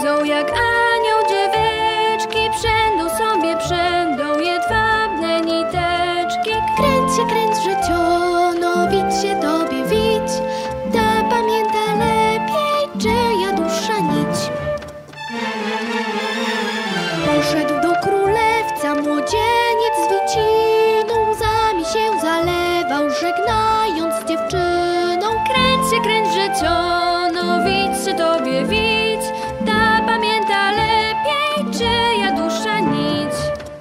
chodzą jak anioł, dzieweczki przędą sobie, przędą jedwabne niteczki. Kręć się, życiono, widź się tobie, widź. Ta pamięta lepiej, czyja dusza nić. Poszedł do królewca młodzieniec z wiciną, łzami się zalewał, żegnając z dziewczyną. Kręć życiono, widź się tobie, widź. Ta pamięta lepiej, czyja dusza nić.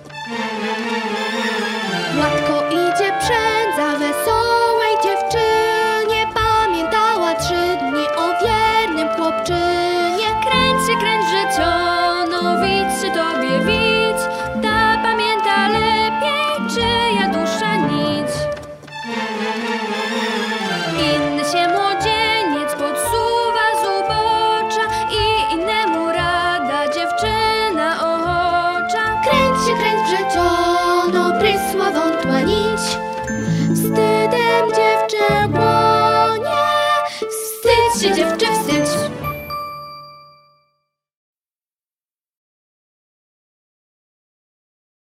Gładko idzie przędza wesołej dziewczynie, pamiętała 3 dni o wiernym chłopczynie. Kręć życiono, widź się tobie, widź. Ta pamięta lepiej, czyja dusza nić. Inny się młodzieniec podsuwa z ubocza i innemu rada dziewczyna ochocza. Kręć się, życiono, prysła wątła nić. Wstydem dziewczę płonie, wstydź się dziewczę, wstydź